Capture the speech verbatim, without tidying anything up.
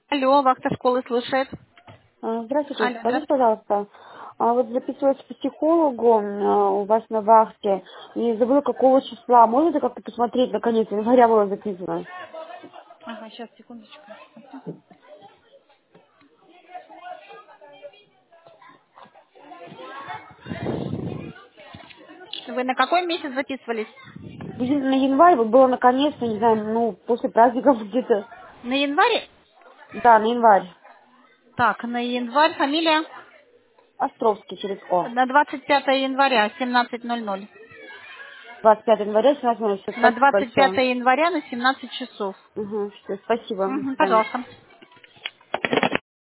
Алло, вахта школы слушает. А, Здравствуйте, Алло, скажите, здравствуйте. пожалуйста, а вот записывалась к психологу а, у вас на вахте и забыла, какого числа. Можете как-то посмотреть, наконец, января было записано? Ага, сейчас, секундочку. Вы на какой месяц записывались? В ян- На январь вот было наконец-то, не знаю, ну, после праздников где-то. На январе? Да, на январь. Так, на январь фамилия? Островский через О. На двадцать пятое января, семнадцать ноль ноль. двадцать пятого января, семнадцать ноль ноль. Всё, На спасибо двадцать большое. пятое января на семнадцать часов. Угу, все, спасибо. До Угу, свидания. пожалуйста.